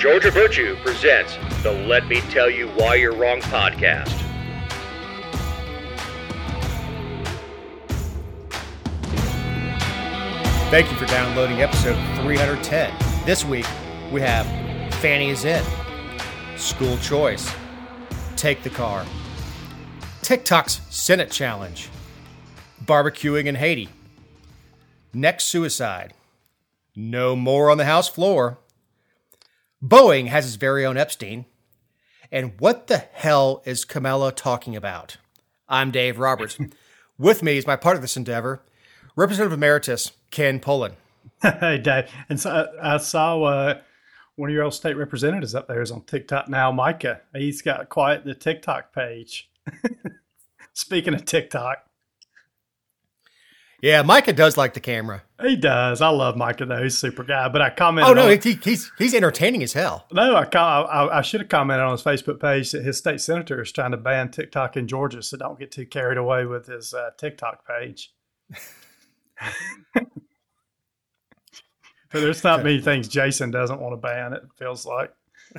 Georgia Virtue presents the Let Me Tell You Why You're Wrong podcast. Thank you for downloading episode 310. This week, we have Fanny is In, School Choice, Take the Car, TikTok's Senate Challenge, Barbecuing in Haiti, Next Suicide, No More on the House Floor, Boeing has his very own Epstein, and what the hell is Kamala talking about? I'm Dave Roberts. With me is my part of this endeavor, Representative Emeritus Ken Pullen. Hey, Dave. And so I saw one of your old state representatives up there is on TikTok now, Micah. He's got quite the TikTok page. Speaking of TikTok. Yeah, Micah does like the camera. He does. I love Micah, though. He's a super guy. But I commented he's entertaining as hell. No, I should have commented on his Facebook page that his state senator is trying to ban TikTok in Georgia, so don't get too carried away with his TikTok page. But there's not many things Jason doesn't want to ban, it feels like.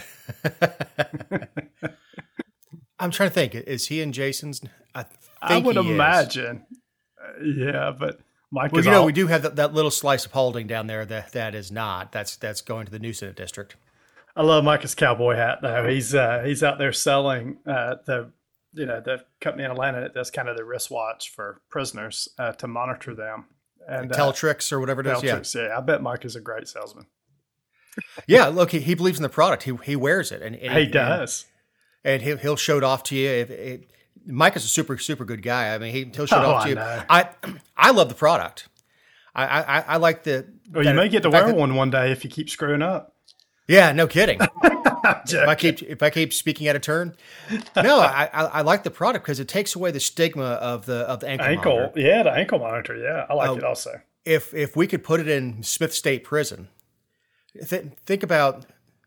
I'm trying to think. Is he in Jason's? I would imagine. Yeah, but Mike is we do have that little slice of holding down there that is not. That's going to the new Senate district. I love Micah's cowboy hat, though. He's out there selling the company in Atlanta that does kind of the wristwatch for prisoners to monitor them. And Teltrix or whatever it is. Teltrix, yeah. I bet Mike is a great salesman. Yeah, look, he believes in the product. He wears it, and he does. And he'll show it off to you. Mike is a super good guy. I mean, he'll show it off to you. Know. I love the product. I like the. Well, you may get to wear one day if you keep screwing up. Yeah, no kidding. if I keep speaking out of turn, no, I like the product because it takes away the stigma of the ankle monitor. Yeah, the ankle monitor. Yeah, I like it also. If we could put it in Smith State Prison, think about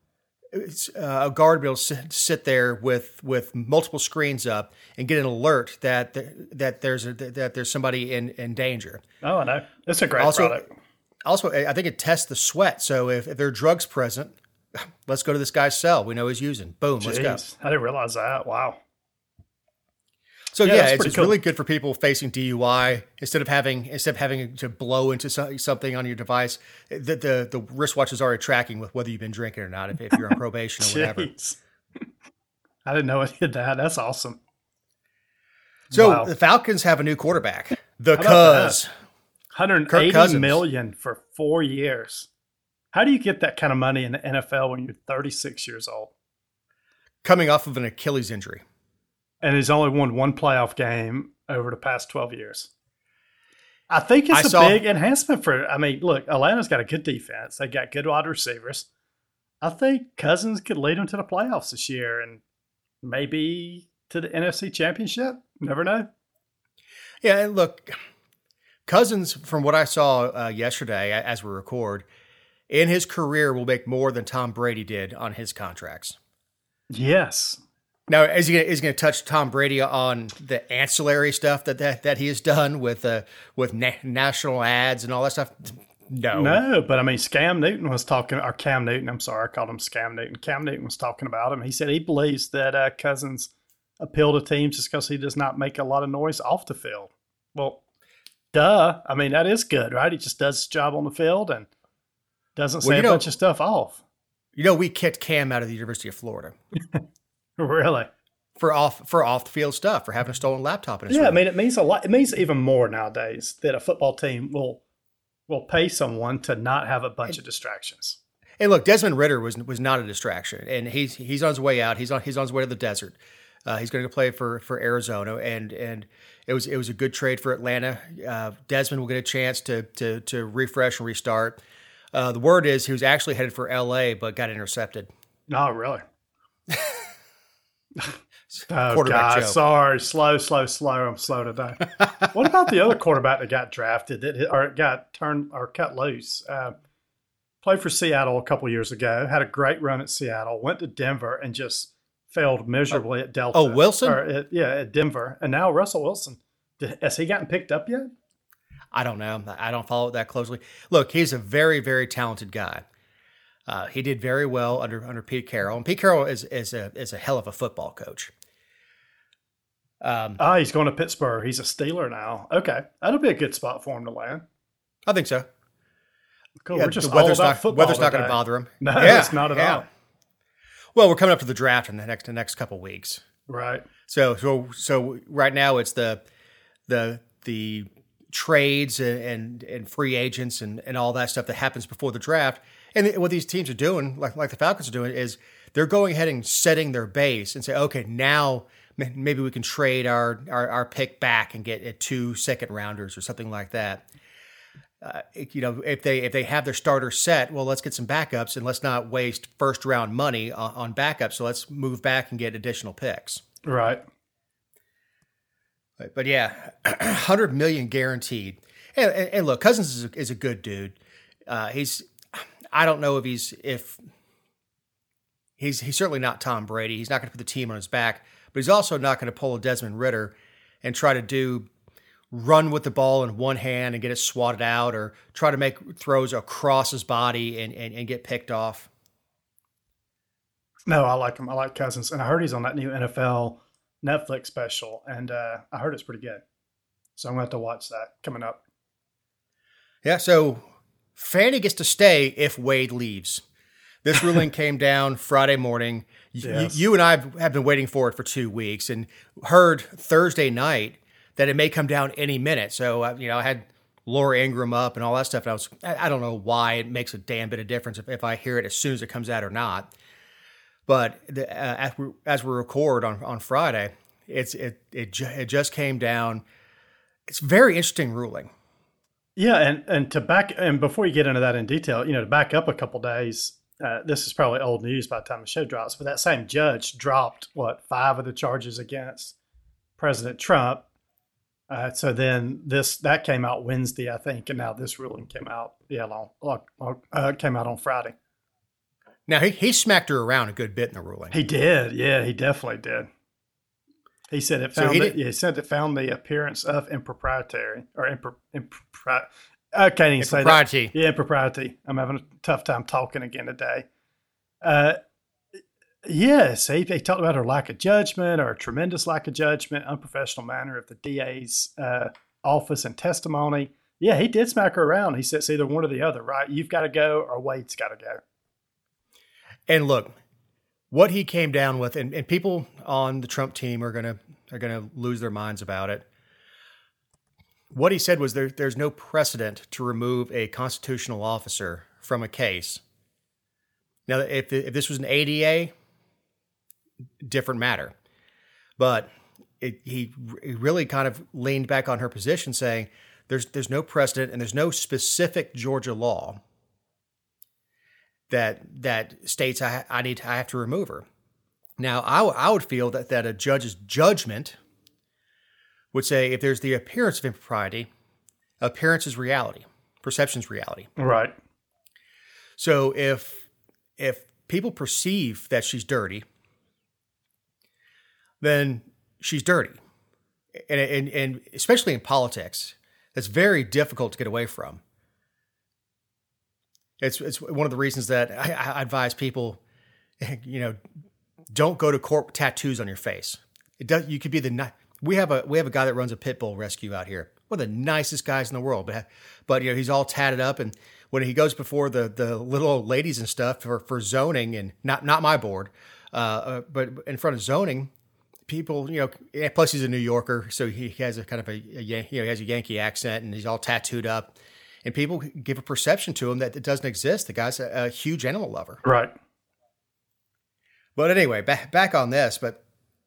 a guard be able to sit there with multiple screens up and get an alert that there's somebody in danger. Oh, I know. It's a great product. Also, I think it tests the sweat. So if there are drugs present, let's go to this guy's cell. We know he's using. Boom, Jeez, let's go. I didn't realize that. Wow. So it's really good for people facing DUI. Instead of having to blow into something on your device, the wristwatch is already tracking with whether you've been drinking or not. If you're on probation or whatever. I didn't know it did that. That's awesome. So The Falcons have a new quarterback. The Cuz. $180 million for 4 years. How do you get that kind of money in the NFL when you're 36 years old? Coming off of an Achilles injury. And he's only won one playoff game over the past 12 years. I think it's a big enhancement for, look, Atlanta's got a good defense. They got good wide receivers. I think Cousins could lead them to the playoffs this year and maybe to the NFC Championship. Never know. Yeah, and look, Cousins, from what I saw yesterday as we record, in his career will make more than Tom Brady did on his contracts. Yes. Now, is he going to touch Tom Brady on the ancillary stuff that he has done with national ads and all that stuff? No, but Cam Newton was talking, or Cam Newton. I'm sorry, I called him Scam Newton. Cam Newton was talking about him. He said he believes that Cousins appeal to teams just because he does not make a lot of noise off the field. Well, duh. That is good, right? He just does his job on the field and doesn't say a bunch of stuff off. We kicked Cam out of the University of Florida. Really? For off the field stuff, for having a stolen laptop in his room. Yeah, it means a lot. It means even more nowadays that a football team will pay someone to not have a bunch of distractions. And look, Desmond Ridder was not a distraction, and he's on his way out. He's on his way to the desert. He's going to play for Arizona, and it was a good trade for Atlanta. Desmond will get a chance to refresh and restart. The word is he was actually headed for LA, but got intercepted. Oh, really? Oh, God, sorry. Slow. I'm slow today. What about the other quarterback that got drafted or got turned or cut loose? Played for Seattle a couple years ago, had a great run at Seattle, went to Denver and just failed miserably at Delta. Oh, Wilson? At Denver. And now Russell Wilson. Has he gotten picked up yet? I don't know. I don't follow it that closely. Look, he's a very, very talented guy. He did very well under Pete Carroll, and Pete Carroll is a hell of a football coach. He's going to Pittsburgh. He's a Steeler now. Okay, that'll be a good spot for him to land. I think so. Cool. We're just the weather's not going to bother him. No, it's not at all. Well, we're coming up to the draft in the next couple weeks. Right. So right now it's the trades and free agents and all that stuff that happens before the draft. And what these teams are doing, like the Falcons are doing, is they're going ahead and setting their base and say, okay, now maybe we can trade our pick back and get 2 second rounders or something like that. If they have their starter set, well, let's get some backups and let's not waste first round money on backups. So let's move back and get additional picks. Right. But yeah, $100 million guaranteed. And look, Cousins is a good dude. I don't know if he's certainly not Tom Brady. He's not going to put the team on his back, but he's also not going to pull a Desmond Ridder and try to run with the ball in one hand and get it swatted out, or try to make throws across his body and get picked off. No, I like him. I like Cousins. And I heard he's on that new NFL Netflix special, and I heard it's pretty good. So I'm going to have to watch that coming up. Yeah, so Fanny gets to stay if Wade leaves. This ruling came down Friday morning. Yes. You and I have been waiting for it for 2 weeks and heard Thursday night that it may come down any minute. So, I had Laura Ingraham up and all that stuff. And I don't know why it makes a damn bit of difference if I hear it as soon as it comes out or not. But as we record on Friday, it just came down. It's a very interesting ruling. Yeah, and before you get into that in detail, to back up a couple days, this is probably old news by the time the show drops, but that same judge dropped 5 of the charges against President Trump. So then that came out Wednesday, I think, and now this ruling came out. Yeah, came out on Friday. Now he smacked her around a good bit in the ruling. He did, yeah, he definitely did. He said it found it found the appearance of impropriety or I can't even say that. Yeah, impropriety. I'm having a tough time talking again today. Yes, he talked about her lack of judgment, or a tremendous lack of judgment, unprofessional manner of the DA's office and testimony. Yeah, he did smack her around. He said it's either one or the other, right? You've got to go, or Wade's got to go. And look, what he came down with, and people on the Trump team are gonna lose their minds about it. What he said was there's no precedent to remove a constitutional officer from a case. Now, if this was an ADA, different matter. But he really kind of leaned back on her position, saying there's no precedent and there's no specific Georgia law that states I have to remove her. Now, I would feel that a judge's judgment would say if there's the appearance of impropriety, appearance is reality, perception is reality. Right. So if people perceive that she's dirty, then she's dirty. And especially in politics, that's very difficult to get away from. It's one of the reasons that I advise people, don't go to court with tattoos on your face. You could be we have a guy that runs a pit bull rescue out here. One of the nicest guys in the world, but he's all tatted up, and when he goes before the little old ladies and stuff for zoning, and not my board, but in front of zoning, people, plus he's a New Yorker, so he has a kind of he has a Yankee accent, and he's all tattooed up. And people give a perception to him that it doesn't exist. The guy's a huge animal lover. Right. But anyway, back on this. But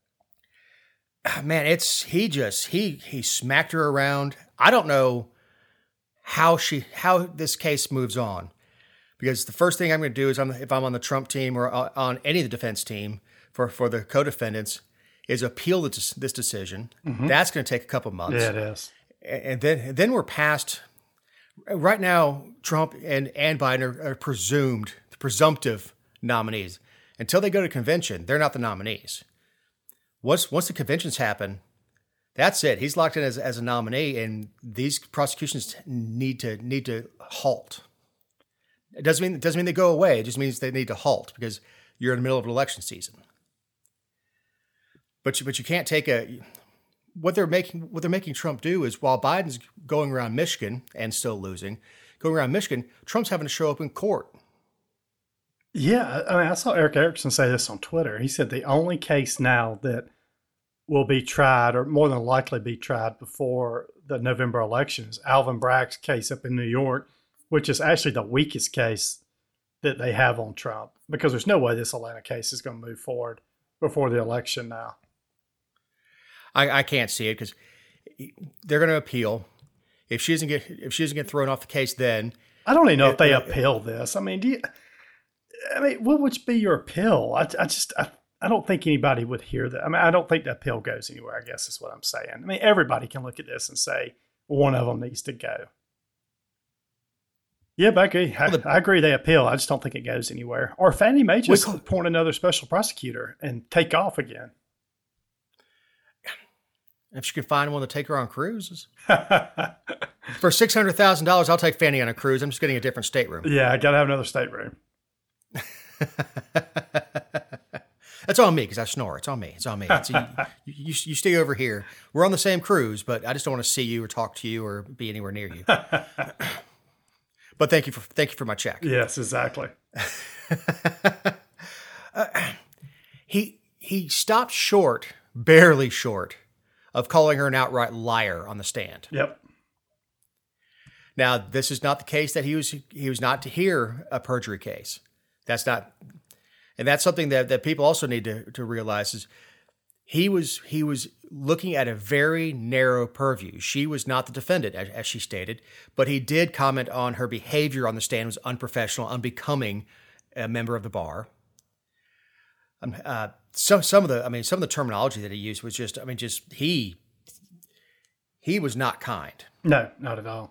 man, he smacked her around. I don't know how this case moves on, because the first thing I'm going to do is if I'm on the Trump team or on any of the defense team for the co-defendants, is appeal this decision. Mm-hmm. That's going to take a couple months. Yeah, it is. And then we're past. Right now, Trump and Biden are presumptive nominees. Until they go to convention, they're not the nominees. Once the conventions happen, that's it. He's locked in as a nominee, and these prosecutions need to halt. It doesn't mean they go away. It just means they need to halt because you're in the middle of an election season. But you can't take what they're making Trump do is while Biden's going around Michigan and still losing, Trump's having to show up in court. Yeah, I mean, I saw Eric Erickson say this on Twitter. He said the only case now that will be tried, or more than likely be tried before the November election, is Alvin Bragg's case up in New York, which is actually the weakest case that they have on Trump, because there's no way this Atlanta case is going to move forward before the election now. I can't see it because they're going to appeal. If she doesn't get thrown off the case, then I don't even know if they appeal this. I mean, what would be your appeal? I don't think anybody would hear that. I mean, I don't think the appeal goes anywhere, I guess is what I'm saying. I mean, everybody can look at this and say one of them needs to go. Yeah, but I agree they appeal. I just don't think it goes anywhere. Or Fannie may just appoint another special prosecutor and take off again. If she can find one to take her on cruises. For $600,000, I'll take Fannie on a cruise. I'm just getting a different stateroom. Yeah, I got to have another stateroom. That's on me because I snore. It's on me. You stay over here. We're on the same cruise, but I just don't want to see you or talk to you or be anywhere near you. But thank you for my check. Yes, exactly. He stopped short, barely short, of calling her an outright liar on the stand. Yep. Now, this is not the case that he was not to hear a perjury case. That's not, and that's something that people also need to realize is he was looking at a very narrow purview. She was not the defendant, as she stated, but he did comment on her behavior on the stand was unprofessional, unbecoming a member of the bar. Some of the terminology that he used was just he was not kind. No, not at all.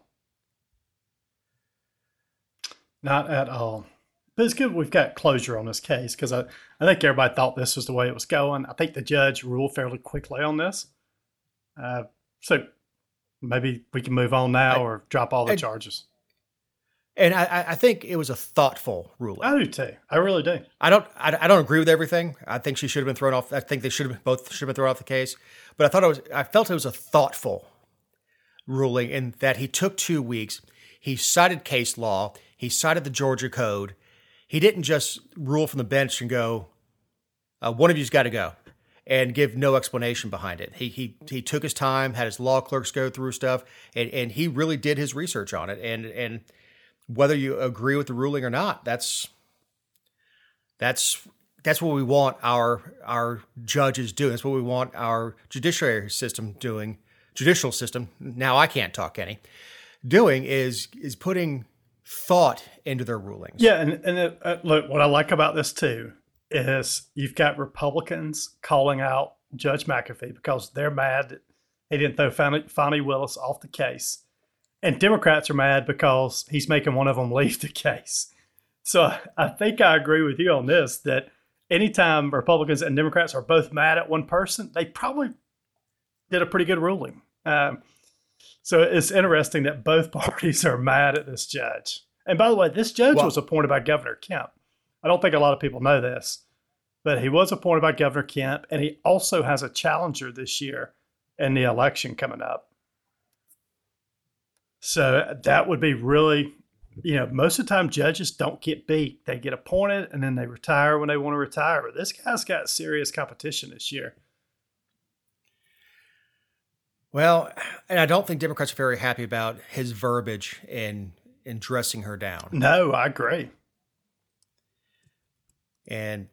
Not at all. But it's good we've got closure on this case because I think everybody thought this was the way it was going. I think the judge ruled fairly quickly on this. So maybe we can move on now or drop all the charges. And I think it was a thoughtful ruling. I do too. I really do. I don't agree with everything. I think she should have been thrown off. I think they both should have been thrown off the case. But I felt it was a thoughtful ruling in that he took 2 weeks. He cited case law. He cited the Georgia Code. He didn't just rule from the bench and go, one of you's got to go, and give no explanation behind it. He took his time, had his law clerks go through stuff, and he really did his research on it. And whether you agree with the ruling or not, that's what we want our judges doing. That's what we want our judicial system doing. Now I can't talk any. Doing is putting thought into their rulings. Yeah, and look, what I like about this too is you've got Republicans calling out Judge McAfee because they're mad that he didn't throw Fani Willis off the case. And Democrats are mad because he's making one of them leave the case. So I think I agree with you on this, that anytime Republicans and Democrats are both mad at one person, they probably did a pretty good ruling. So it's interesting that both parties are mad at this judge. And by the way, this judge was appointed by Governor Kemp. I don't think a lot of people know this, but he was appointed by Governor Kemp, and he also has a challenger this year in the election coming up. So that would be really, most of the time judges don't get beat. They get appointed and then they retire when they want to retire. But this guy's got serious competition this year. Well, and I don't think Democrats are very happy about his verbiage in dressing her down. No, I agree. And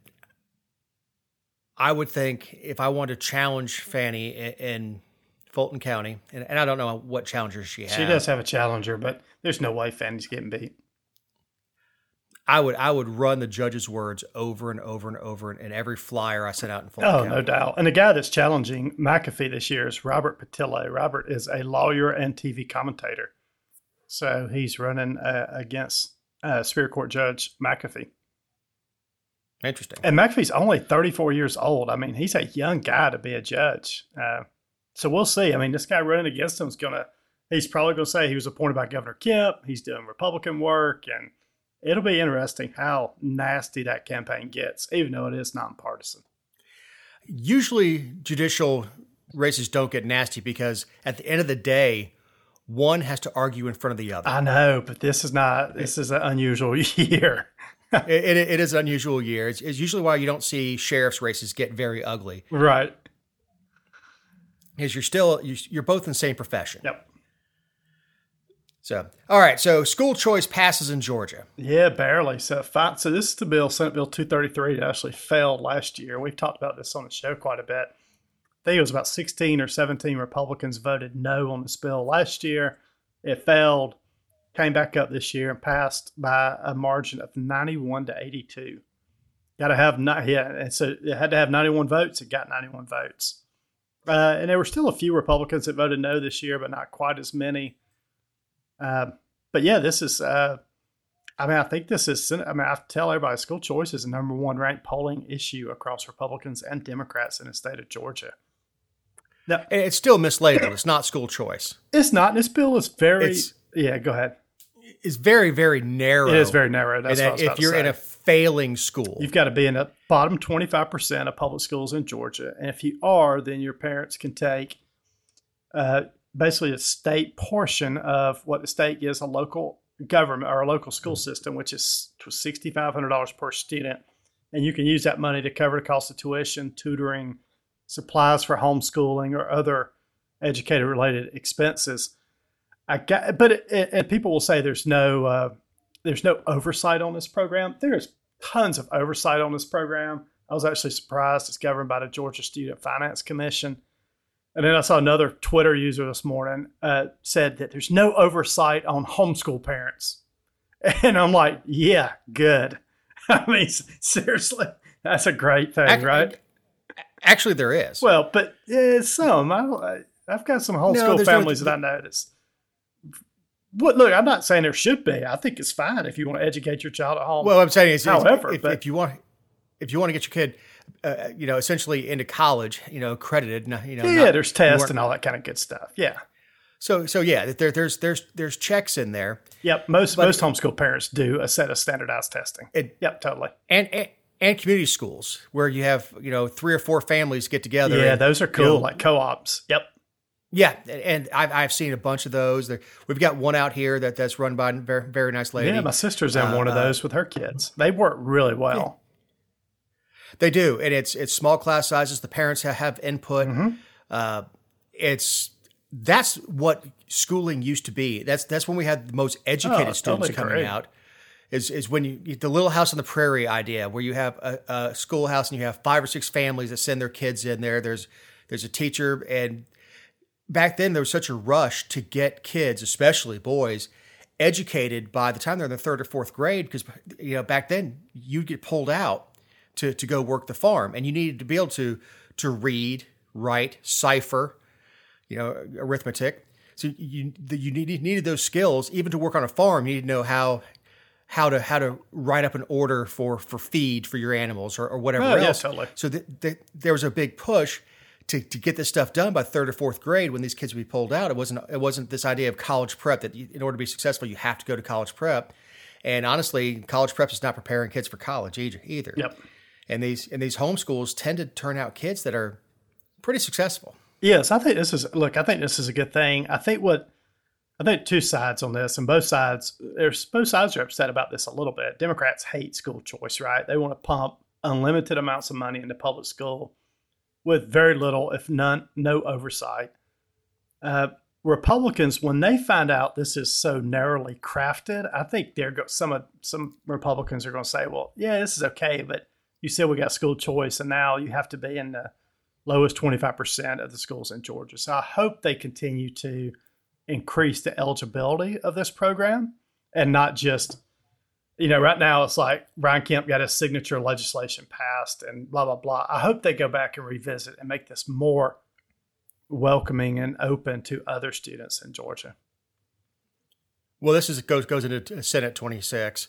I would think if I wanted to challenge Fannie in Fulton County, and I don't know what challengers she has. She does have a challenger, but there's no way Fannie's getting beat. I would run the judge's words over and over and over in every flyer I sent out in Fulton County. Oh, no doubt. And the guy that's challenging McAfee this year is Robert Patillo. Robert is a lawyer and TV commentator. So he's running against Superior Court Judge McAfee. Interesting. And McAfee's only 34 years old. I mean, he's a young guy to be a judge. So we'll see. I mean, this guy running against him he's probably going to say he was appointed by Governor Kemp. He's doing Republican work. And it'll be interesting how nasty that campaign gets, even though it is nonpartisan. Usually judicial races don't get nasty because at the end of the day, one has to argue in front of the other. I know, but this is an unusual year. It is an unusual year. It's usually why you don't see sheriff's races get very ugly. Right. Because you're both in the same profession. Yep. So, all right. So school choice passes in Georgia. Yeah, barely. So this is the bill, Senate Bill 233, that actually failed last year. We've talked about this on the show quite a bit. I think it was about 16 or 17 Republicans voted no on this bill last year. It failed, came back up this year, and passed by a margin of 91 to 82. And so it had to have 91 votes. It got 91 votes. And there were still a few Republicans that voted no this year, but not quite as many. But yeah, this is, I think this is, I tell everybody school choice is the number one ranked polling issue across Republicans and Democrats in the state of Georgia. Now, and it's still mislabeled. It's not school choice. It's not. This bill is go ahead. It's very, very narrow. It is very narrow. That's what I was about if you're to say. in a failing school, you've got to be in the bottom 25% of public schools in Georgia. And if you are, then your parents can take basically a state portion of what the state gives a local government or a local school system, which is $6,500 per student. And you can use that money to cover the cost of tuition, tutoring, supplies for homeschooling, or other educator-related expenses. And people will say there's no oversight on this program. There's tons of oversight on this program. I was actually surprised it's governed by the Georgia Student Finance Commission. And then I saw another Twitter user this morning said that there's no oversight on homeschool parents. And I'm like, yeah, good. I mean, seriously, that's a great thing, right? Actually, there is. Well, but some. I've got some homeschool families that I notice. Look, I'm not saying there should be. I think it's fine if you want to educate your child at home. Well, I'm saying is, however, if you want to get your kid, essentially into college, accredited, there's tests and all that kind of good stuff. Yeah. So yeah, there's checks in there. Yep. Most homeschool parents do a set of standardized testing. Yep, totally. And community schools where you have 3 or 4 families get together. Yeah, those are cool, like co-ops. Yep. Yeah, and I've seen a bunch of those. We've got one out here that's run by a very, very nice lady. Yeah, my sister's in one of those with her kids. They work really well. Yeah. They do, and it's small class sizes. The parents have input. Mm-hmm. That's what schooling used to be. That's when we had the most educated students coming out. Is when the Little House on the Prairie idea, where you have a schoolhouse and you have 5 or 6 families that send their kids in there. There's a teacher, and back then there was such a rush to get kids, especially boys, educated by the time they're in the 3rd or 4th grade, because back then you'd get pulled out to go work the farm, and you needed to be able to read, write, cipher, arithmetic. So you needed those skills even to work on a farm. You needed to know how to write up an order for feed for your animals or whatever else. Yeah, totally. So there was a big push to get this stuff done by 3rd or 4th grade when these kids would be pulled out. It wasn't this idea of college prep that in order to be successful, you have to go to college prep. And honestly, college prep is not preparing kids for college either. Yep. And these homeschools tend to turn out kids that are pretty successful. Yes, I think this is a good thing. I think 2 sides on this, and both sides are upset about this a little bit. Democrats hate school choice, right? They want to pump unlimited amounts of money into public school with very little, if no oversight. Republicans, when they find out this is so narrowly crafted, I think some Republicans are going to say, well, yeah, this is okay, but you said we got school choice, and now you have to be in the lowest 25% of the schools in Georgia. So I hope they continue to increase the eligibility of this program and not just, right now it's like Brian Kemp got his signature legislation passed and blah, blah, blah. I hope they go back and revisit and make this more welcoming and open to other students in Georgia. Well, this goes into Senate 26.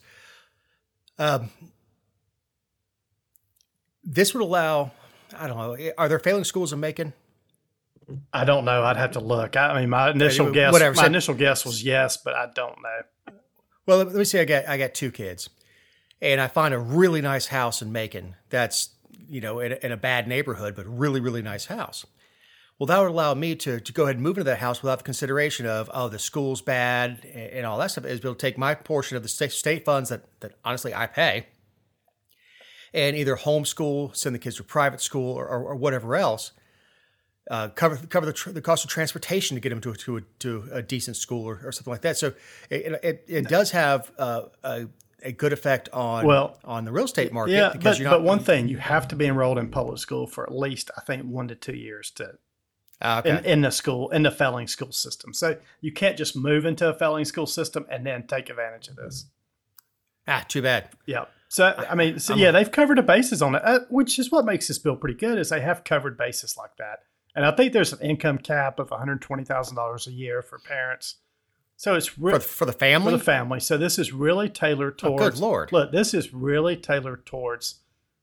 This would allow, I don't know, are there failing schools in Macon? I don't know. I'd have to look. I mean, my initial guess was yes, but I don't know. Well, let me say I got two kids, and I find a really nice house in Macon that's, in a bad neighborhood, but really, really nice house. Well, that would allow me to go ahead and move into that house without the consideration of, the school's bad and all that stuff. Is be able to take my portion of the state funds that honestly I pay and either homeschool, send the kids to private school or whatever else, cover the cost of transportation to get them to a decent school or something like that. So it does have a good effect on the real estate market. Yeah, but one thing, you have to be enrolled in public school for at least, I think, 1 to 2 years in the failing school system. So you can't just move into a failing school system and then take advantage of this. Too bad. Yeah. So, they've covered the bases on it, which is what makes this bill pretty good, is they have covered bases like that. And I think there's an income cap of $120,000 a year for parents. So it's for the family? For the family. So this is really tailored towards... Oh, good Lord. Look, this is really tailored towards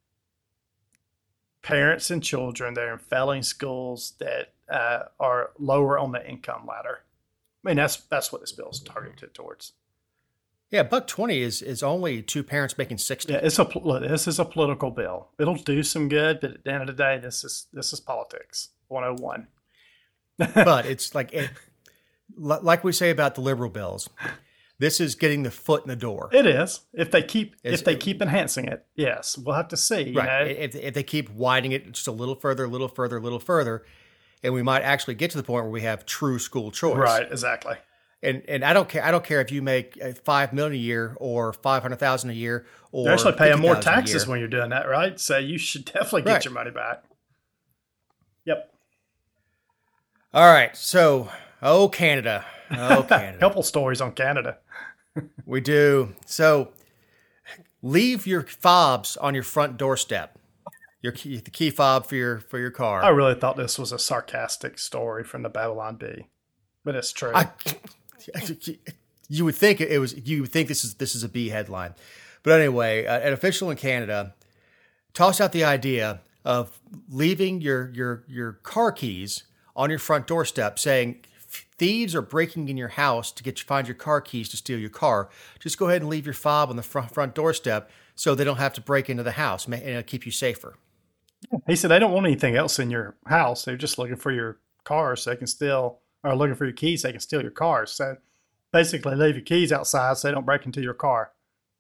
parents and children that are in failing schools that are lower on the income ladder. I mean, that's what this bill is targeted towards. Yeah, $120 is only two parents making $60. Yeah, this is a political bill. It'll do some good, but at the end of the day, this is politics 101. But it's like we say about the liberal bills, this is getting the foot in the door. It is. If they keep enhancing it, yes, we'll have to see. Right. If they keep widening it just a little further, and we might actually get to the point where we have true school choice. Right. Exactly. And I don't care if you make $5 million a year or $500,000 a year or you're actually paying more taxes when you're doing that, right? So you should definitely get your money back. Yep. All right. So, Canada. Canada. Couple stories on Canada. We do. So, leave your fobs on your front doorstep. The key fob for your car. I really thought this was a sarcastic story from the Babylon Bee, but it's true. You would think it was. You would think this is a B headline, but anyway, an official in Canada tossed out the idea of leaving your car keys on your front doorstep, saying thieves are breaking in your house to find your car keys to steal your car. Just go ahead and leave your fob on the front doorstep so they don't have to break into the house and it'll keep you safer. He said they don't want anything else in your house. They're just looking for your car so they can steal. Or looking for your keys, so they can steal your car. So basically, leave your keys outside so they don't break into your car.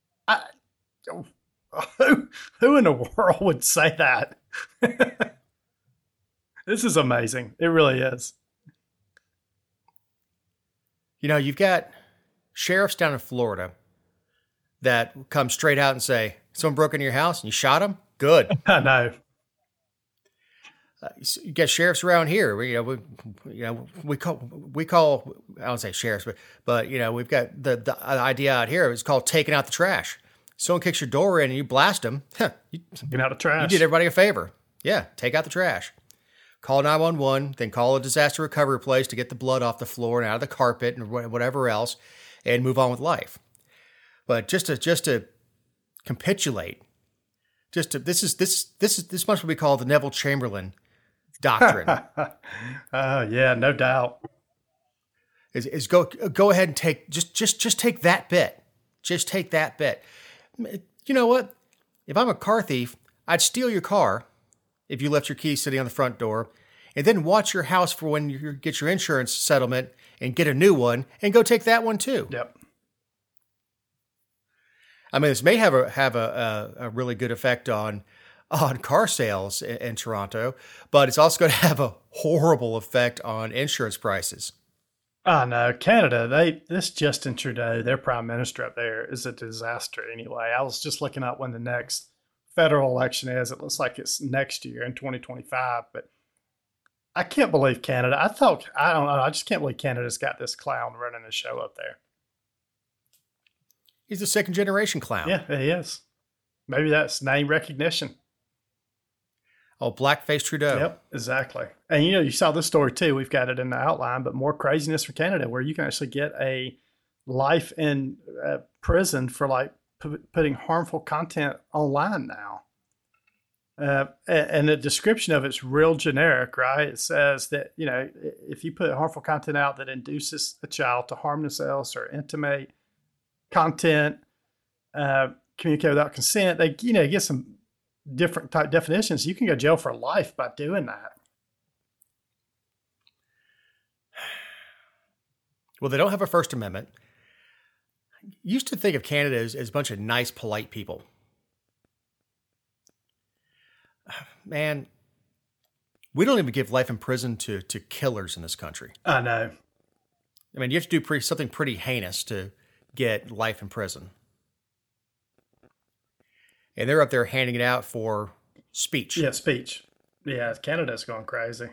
Who in the world would say that? This is amazing. It really is. You've got sheriffs down in Florida that come straight out and say, someone broke into your house and you shot him? Good. I know. You get sheriffs around here. We call I don't say sheriffs, but we've got the idea out here. It's called taking out the trash. Someone kicks your door in and you blast them. Taking out the trash. You did everybody a favor. Yeah, take out the trash. Call 911, then call a disaster recovery place to get the blood off the floor and out of the carpet and whatever else, and move on with life. But just to capitulate, this must be called the Neville Chamberlain doctrine. Yeah, no doubt. Is go ahead and take just take that bit. Just take that bit. You know what? If I'm a car thief, I'd steal your car if you left your keys sitting on the front door, and then watch your house for when you get your insurance settlement and get a new one, and go take that one too. Yep. I mean, this may have a really good effect on car sales in Toronto, but it's also going to have a horrible effect on insurance prices. I know. Canada, this Justin Trudeau, their prime minister up there, is a disaster anyway. I was just looking up when the next federal election is. It looks like it's next year in 2025, but I can't believe Canada. I don't know. I just can't believe Canada's got this clown running the show up there. He's a second generation clown. Yeah, he is. Maybe that's name recognition. Oh, blackface Trudeau. Yep, exactly. And you saw this story too. We've got it in the outline, but more craziness for Canada, where you can actually get a life in prison for putting harmful content online now. And the description of it's real generic, right? It says that, if you put harmful content out that induces a child to harm themselves or intimate content, communicate without consent. They, get some different type definitions. You can go to jail for life by doing that. Well, they don't have a First Amendment. Used to think of Canada as a bunch of nice, polite people. Man, we don't even give life in prison to killers in this country. I know. I mean, you have to do something pretty heinous to get life in prison. And they're up there handing it out for speech. Yeah, speech. Yeah, Canada's going crazy.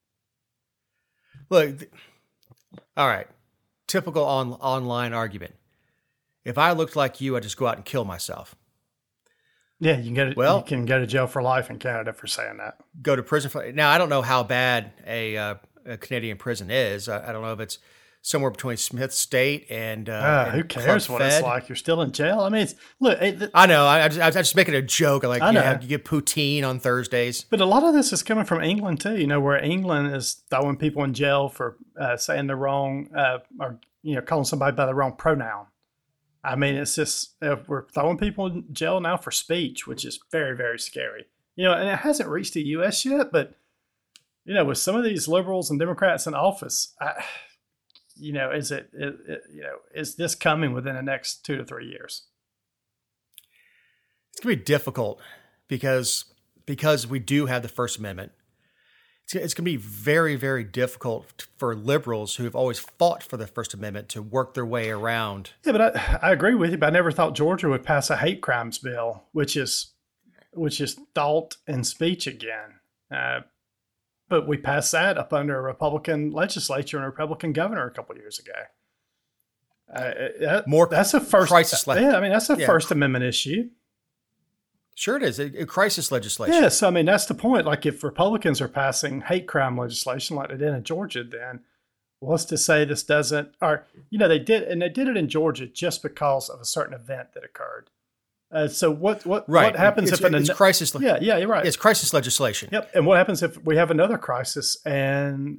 Look, all right. Typical online argument. If I looked like you, I'd just go out and kill myself. Yeah, you can go to jail for life in Canada for saying that. Go to prison for. Now, I don't know how bad a Canadian prison is. I don't know if it's somewhere between Smith State and who cares what it's like? You're still in jail. I mean, I know. I was just making a joke. Like, you get poutine on Thursdays. But a lot of this is coming from England too. Where England is throwing people in jail for saying the wrong or calling somebody by the wrong pronoun. I mean, it's just we're throwing people in jail now for speech, which is very, very scary. And it hasn't reached the U.S. yet, but with some of these liberals and Democrats in office, is this coming within the next 2 to 3 years? It's gonna be difficult because we do have the First Amendment. It's going to be very, very difficult for liberals who have always fought for the First Amendment to work their way around. Yeah, but I agree with you. But I never thought Georgia would pass a hate crimes bill, which is thought and speech again. But we passed that up under a Republican legislature and a Republican governor a couple of years ago. That's a first crisis. That's a First Amendment issue. Sure it is. A crisis legislation. Yeah, so that's the point. Like if Republicans are passing hate crime legislation like they did in Georgia, then what's to say this doesn't, or, they did it in Georgia just because of a certain event that occurred. So what happens if it's crisis? Yeah, you're right. It's crisis legislation. Yep. And what happens if we have another crisis and,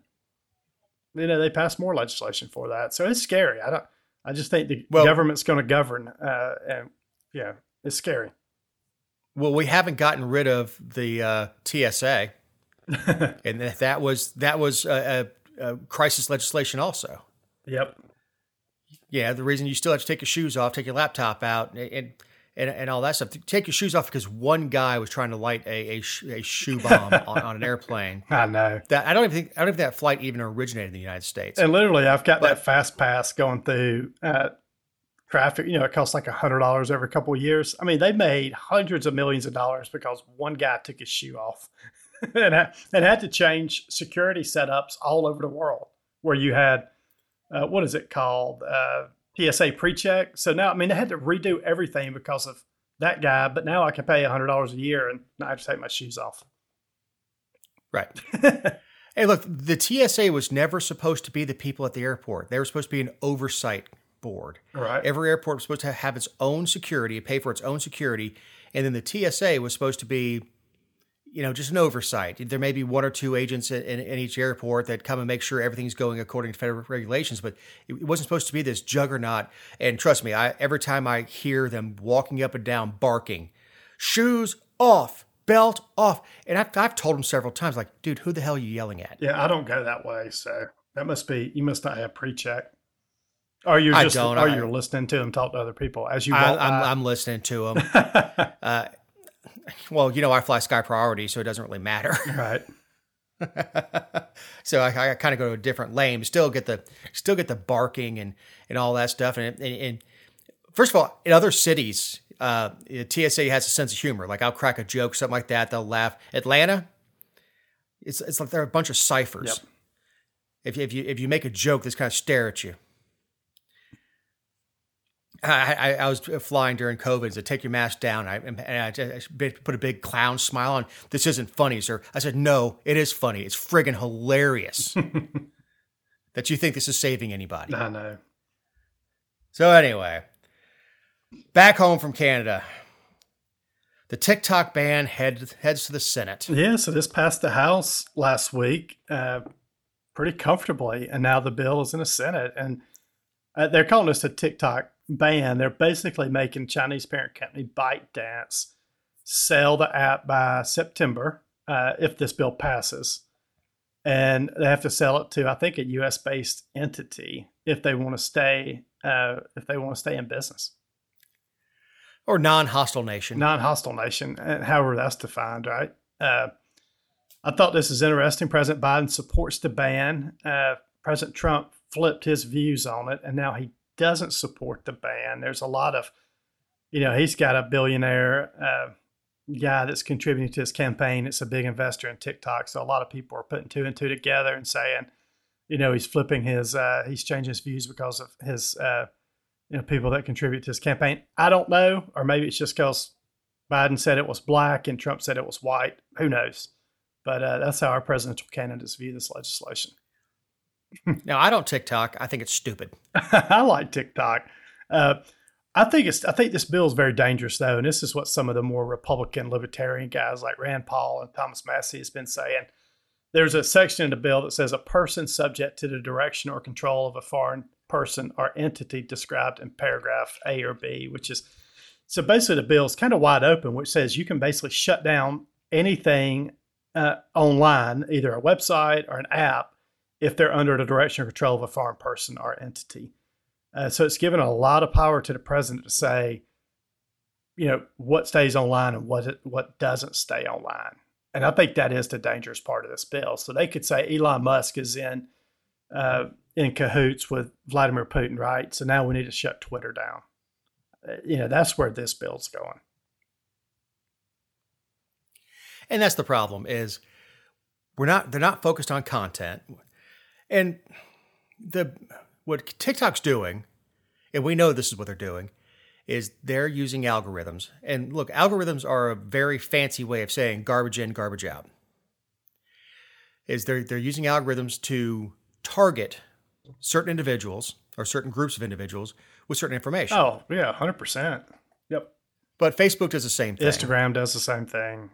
they pass more legislation for that? So it's scary. I just think the government's going to govern, and yeah, it's scary. Well, we haven't gotten rid of the TSA, and that was a crisis legislation also. Yep. Yeah, the reason you still have to take your shoes off, take your laptop out, and all that stuff. Take your shoes off because one guy was trying to light a shoe bomb on an airplane. I know that. I don't even think that flight even originated in the United States. And literally, I've got that fast pass going through traffic. It costs like $100 every couple of years. I mean, they made hundreds of millions of dollars because one guy took his shoe off and had to change security setups all over the world where you had, what is it called? TSA pre-check. So now, they had to redo everything because of that guy, but now I can pay $100 a year and I have to take my shoes off. Right. Hey, look, the TSA was never supposed to be the people at the airport. They were supposed to be an oversight board. Right. Every airport was supposed to have its own security, pay for its own security, and then the TSA was supposed to be, just an oversight. There may be one or two agents in each airport that come and make sure everything's going according to federal regulations, but it wasn't supposed to be this juggernaut. And trust me, every time I hear them walking up and down barking, shoes off, belt off, and I've told them several times, like, dude, who the hell are you yelling at? Yeah, I don't go that way, so you must not have pre-check. Or you're listening to them talk to other people as you walk by. I'm listening to them. Well, I fly Sky Priority, so it doesn't really matter. Right. So I kind of go to a different lane, but still get the barking and all that stuff. And first of all, in other cities, TSA has a sense of humor. Like I'll crack a joke, something like that, they'll laugh. Atlanta, it's like they're a bunch of ciphers. Yep. If you make a joke, they kind of stare at you. I was flying during COVID, so take your mask down. And I put a big clown smile on. This isn't funny, sir. I said, no, it is funny. It's friggin' hilarious that you think this is saving anybody. I know. So anyway, back home from Canada, the TikTok ban heads to the Senate. Yeah, so this passed the House last week pretty comfortably, and now the bill is in the Senate. And they're calling this a TikTok ban, they're basically making Chinese parent company ByteDance sell the app by September if this bill passes. And they have to sell it to, I think, a U.S.-based entity if they want to stay in business. Or non-hostile nation. Non-hostile nation, however that's defined, right? I thought this is interesting. President Biden supports the ban. President Trump flipped his views on it, and now he doesn't support the ban. There's a lot of, he's got a billionaire guy that's contributing to his campaign. It's a big investor in TikTok. So a lot of people are putting two and two together and saying, he's flipping he's changing his views because of his, people that contribute to his campaign. I don't know, or maybe it's just because Biden said it was black and Trump said it was white. Who knows? But that's how our presidential candidates view this legislation. Now, I don't TikTok. I think it's stupid. I like TikTok. I think this bill is very dangerous, though, and this is what some of the more Republican libertarian guys like Rand Paul and Thomas Massie has been saying. There's a section in the bill that says a person subject to the direction or control of a foreign person or entity described in paragraph A or B, so basically the bill is kind of wide open, which says you can basically shut down anything online, either a website or an app, if they're under the direction or control of a foreign person or entity. So it's given a lot of power to the president to say, what stays online and what doesn't stay online. And I think that is the dangerous part of this bill. So they could say Elon Musk is in cahoots with Vladimir Putin, right? So now we need to shut Twitter down. That's where this bill's going. And that's the problem is they're not focused on content. And what TikTok's doing, and we know this is what they're doing, is they're using algorithms. And look, algorithms are a very fancy way of saying garbage in, garbage out. Is they're using algorithms to target certain individuals or certain groups of individuals with certain information. Oh, yeah, 100%. Yep. But Facebook does the same thing. Instagram does the same thing.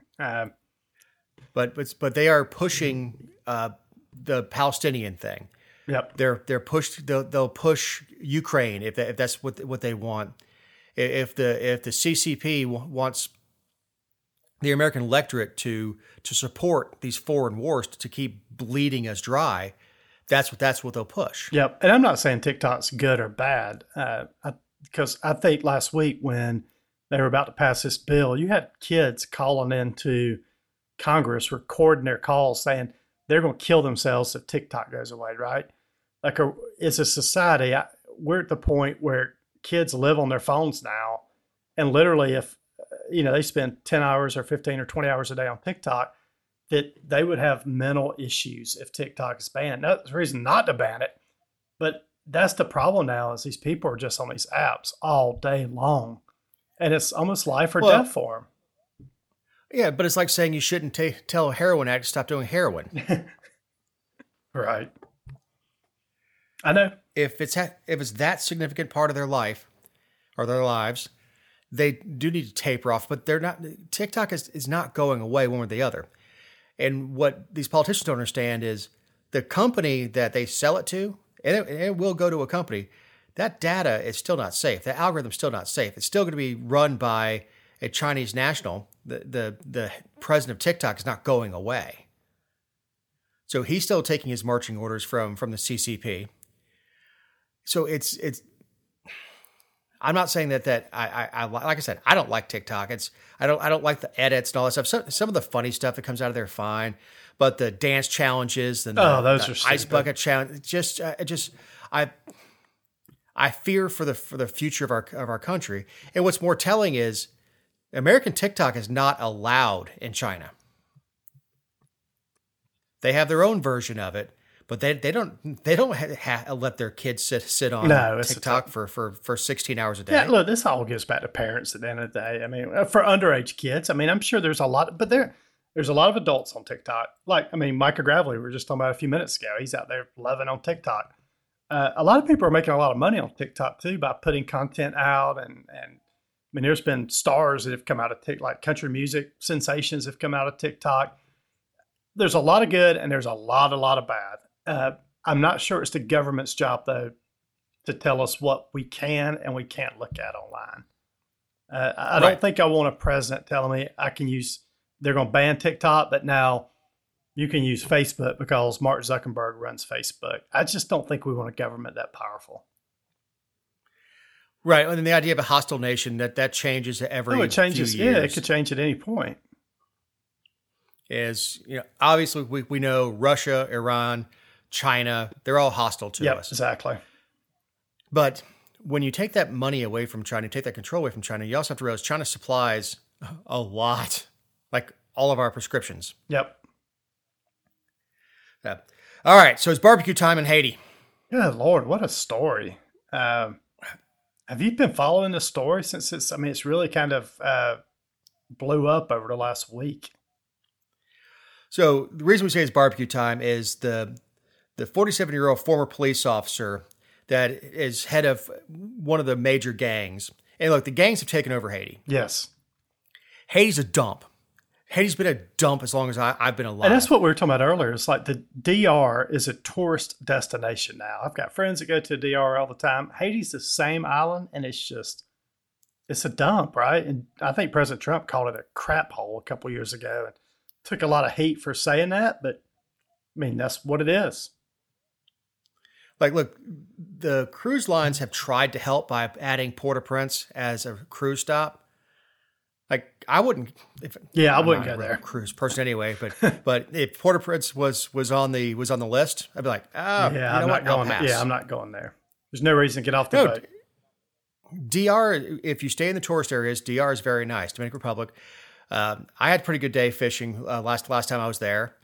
But they are pushing the Palestinian thing. Yep. They'll push Ukraine if that's what they want. If the CCP wants the American electorate to support these foreign wars to keep bleeding us dry, that's what they'll push. Yep. And I'm not saying TikTok's good or bad, because I think last week when they were about to pass this bill, you had kids calling into Congress, recording their calls saying they're going to kill themselves if TikTok goes away, right? Like, as a society, we're at the point where kids live on their phones now. And literally, if, they spend 10 hours or 15 or 20 hours a day on TikTok, that they would have mental issues if TikTok is banned. Now, there's a reason not to ban it, but that's the problem now is these people are just on these apps all day long. And it's almost life or death for them. Yeah, but it's like saying you shouldn't tell a heroin addict to stop doing heroin. Right. I know. If it's that significant part of their life or their lives, they do need to taper off. But they're not. TikTok is not going away one way or the other. And what these politicians don't understand is the company that they sell it to, and it will go to a company. That data is still not safe. The algorithm's still not safe. It's still going to be run by a Chinese national. The president of TikTok is not going away. So he's still taking his marching orders from the CCP. So it's. I'm not saying that I like I said, I don't like TikTok. I don't like the edits and all that stuff. Some of the funny stuff that comes out of there, fine, but the dance challenges and those the are ice bucket challenge, I fear for the future of our country. And what's more telling is American TikTok is not allowed in China. They have their own version of it, but they don't let their kids sit on TikTok for 16 hours a day. Yeah, look, this all goes back to parents at the end of the day. I mean, for underage kids, I mean, I'm sure there's a lot, but there's a lot of adults on TikTok. Like, I mean, Micah Gravely, we were just talking about a few minutes ago. He's out there loving on TikTok. A lot of people are making a lot of money on TikTok too by putting content out, and I mean, there's been stars that have come out of TikTok, like country music sensations have come out of TikTok. There's a lot of good and there's a lot of bad. I'm not sure it's the government's job though to tell us what we can and we can't look at online. I don't think I want a president telling me they're going to ban TikTok, but now you can use Facebook because Mark Zuckerberg runs Facebook. I just don't think we want a government that powerful. Right. And the idea of a hostile nation, that changes every it changes. few years. Yeah, it could change at any point. Obviously we know Russia, Iran, China, they're all hostile to us. Exactly. But when you take that money away from China, take that control away from China, you also have to realize China supplies a lot, like all of our prescriptions. Yep. Yeah. All right. So it's barbecue time in Haiti. Good Lord, what a story. Have you been following the story since it's really kind of blew up over the last week? So the reason we say it's barbecue time is the 47-year-old former police officer that is head of one of the major gangs. And look, the gangs have taken over Haiti. Yes. Haiti's a dump. Haiti's been a dump as long as I've been alive. And that's what we were talking about earlier. It's like the DR is a tourist destination now. I've got friends that go to the DR all the time. Haiti's the same island, and it's a dump, right? And I think President Trump called it a crap hole a couple years ago and took a lot of heat for saying that. But, I mean, that's what it is. Like, look, the cruise lines have tried to help by adding Port-au-Prince as a cruise stop. Like, I wouldn't. I wouldn't go there. A cruise person anyway, but if Port-au-Prince was on the list, I'd be like, I'm not going. Yeah, I'm not going there. There's no reason to get off the boat. DR, if you stay in the tourist areas, DR is very nice. Dominican Republic. I had a pretty good day fishing last time I was there.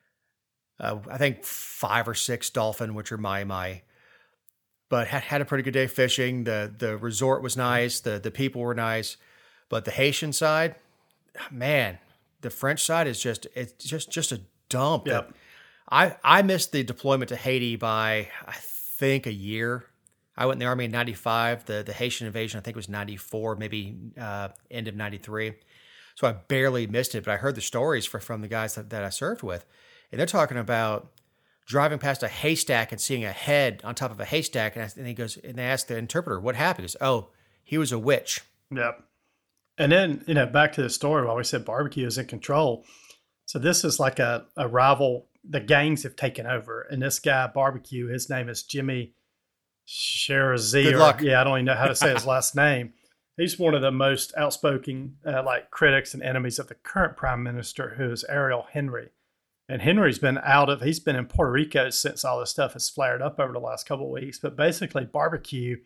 I think 5 or 6 dolphin, which are my. But had a pretty good day fishing. The resort was nice. The people were nice. But the Haitian side, man, the French side is just a dump. Yep. I missed the deployment to Haiti by, I think, a year. I went in the Army in 95. The Haitian invasion, I think, was 94, maybe end of 93. So I barely missed it, but I heard the stories from the guys that I served with. And they're talking about driving past a haystack and seeing a head on top of a haystack. And they ask the interpreter, what happened? He goes, oh, he was a witch. Yep. And then, back to the story while we said barbecue is in control. So this is like a rival. The gangs have taken over. And this guy, Barbecue, his name is Jimmy Sherazier. Good luck. Yeah, I don't even know how to say his last name. He's one of the most outspoken critics and enemies of the current prime minister, who is Ariel Henry. And Henry's he's been in Puerto Rico since all this stuff has flared up over the last couple of weeks. But basically, Barbecue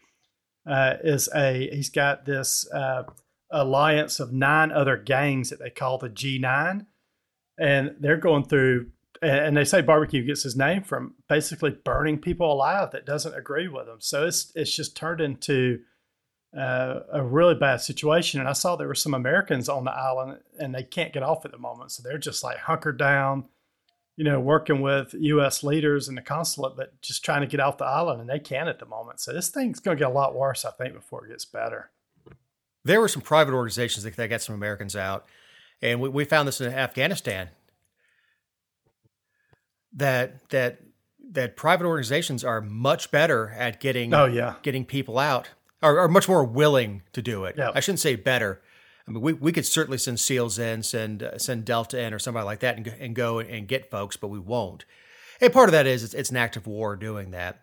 he's got this alliance of 9 other gangs that they call the G9. And they're going through, and they say Barbecue gets his name from basically burning people alive that doesn't agree with them. So it's just turned into a really bad situation. And I saw there were some Americans on the island and they can't get off at the moment. So they're just like hunkered down, working with U.S. leaders and the consulate, but just trying to get off the island, and they can't at the moment. So this thing's going to get a lot worse, I think, before it gets better. There were some private organizations that got some Americans out, and we found this in Afghanistan, that private organizations are much better at getting people out, are much more willing to do it. Yep. I shouldn't say better. I mean, we could certainly send SEALs in, send Delta in, or somebody like that, and go and get folks, but we won't. And part of that is it's an act of war doing that.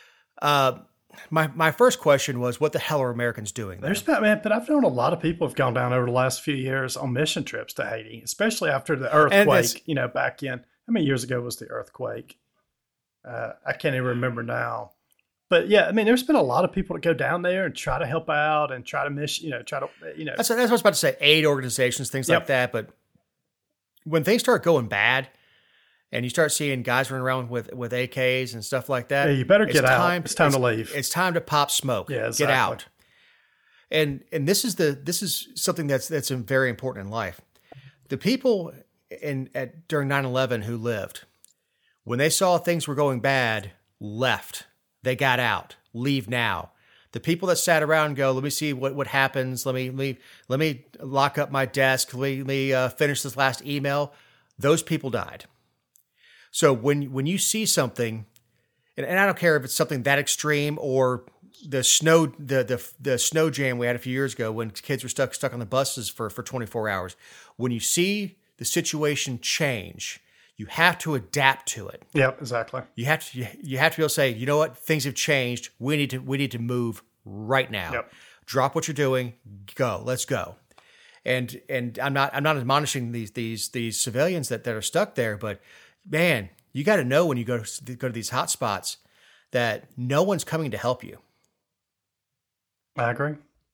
My first question was, what the hell are Americans doing there? But I've known a lot of people have gone down over the last few years on mission trips to Haiti, especially after the earthquake, back in, how many years ago was the earthquake? I can't even remember now. But yeah, I mean, there's been a lot of people that go down there and try to help out and try to That's what I was about to say, aid organizations, things like that. But when things start going bad, and you start seeing guys running around with AKs and stuff like that. Yeah, you better get out. It's time to leave. It's time to pop smoke. Yeah, exactly. Get out. And this is something that's very important in life. The people during 9/11 who lived, when they saw things were going bad, left. They got out. Leave now. The people that sat around and go, let me see what happens. Let me lock up my desk. Let me finish this last email. Those people died. So when you see something, and I don't care if it's something that extreme or the snow jam we had a few years ago when kids were stuck on the buses for 24 hours. When you see the situation change, you have to adapt to it. Yep, exactly. You have to be able to say, you know what, things have changed. We need to move right now. Yep. Drop what you're doing. Go. Let's go. And I'm not admonishing these civilians that are stuck there, but man, you got to know when you go to these hot spots that no one's coming to help you. I agree.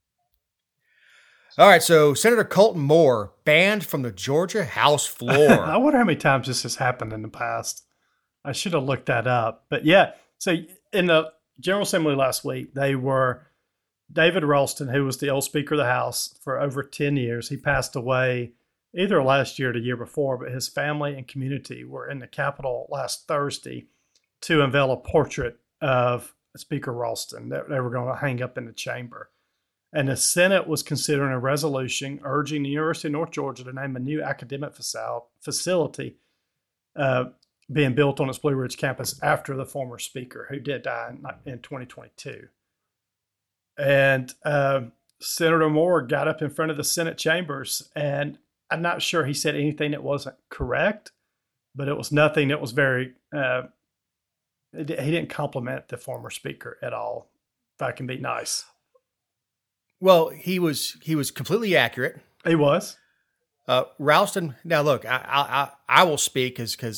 All right, so Senator Colton Moore banned from the Georgia House floor. I wonder how many times this has happened in the past. I should have looked that up. But yeah, so in the General Assembly last week, they were David Ralston, who was the old Speaker of the House for over 10 years. He passed away either last year or the year before, but his family and community were in the Capitol last Thursday to unveil a portrait of Speaker Ralston that they were going to hang up in the chamber. And the Senate was considering a resolution urging the University of North Georgia to name a new academic facility being built on its Blue Ridge campus after the former speaker, who did die in 2022. And Senator Moore got up in front of the Senate chambers, and I'm not sure he said anything that wasn't correct, but it was nothing that was very, he didn't compliment the former speaker at all, if I can be nice. Well, he was completely accurate. He was. Ralston. Now, look, I will speak because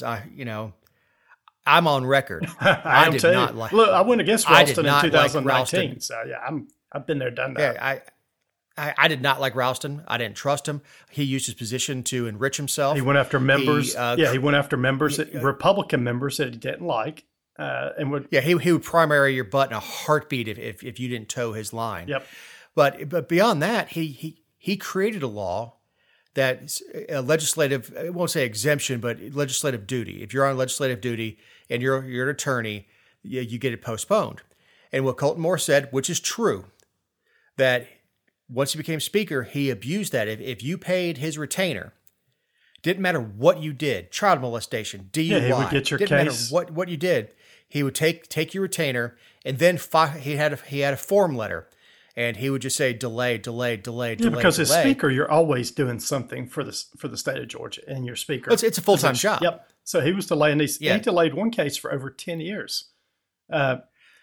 I'm on record. I did not like. Look, I went against Ralston in 2019. Like so yeah, I've been there, done that. Yeah, I did not like Ralston. I didn't trust him. He used his position to enrich himself. He went after members. He went after members, Republican members that he didn't like. He would primary your butt in a heartbeat if you didn't toe his line. Yep. But beyond that, he created a law that a legislative, I won't say exemption, but legislative duty. If you're on legislative duty and you're an attorney, you get it postponed. And what Colton Moore said, which is true, that once he became speaker, he abused that. If you paid his retainer, didn't matter what you did, child molestation, DUI, he would get your didn't case. matter what you did, he would take your retainer, and then he had a form letter. And he would just say delay. Because as speaker, you're always doing something for the state of Georgia, and your speaker. It's a full-time job. Yep. So he was delaying these. Yeah. He delayed one case for over 10 years. Go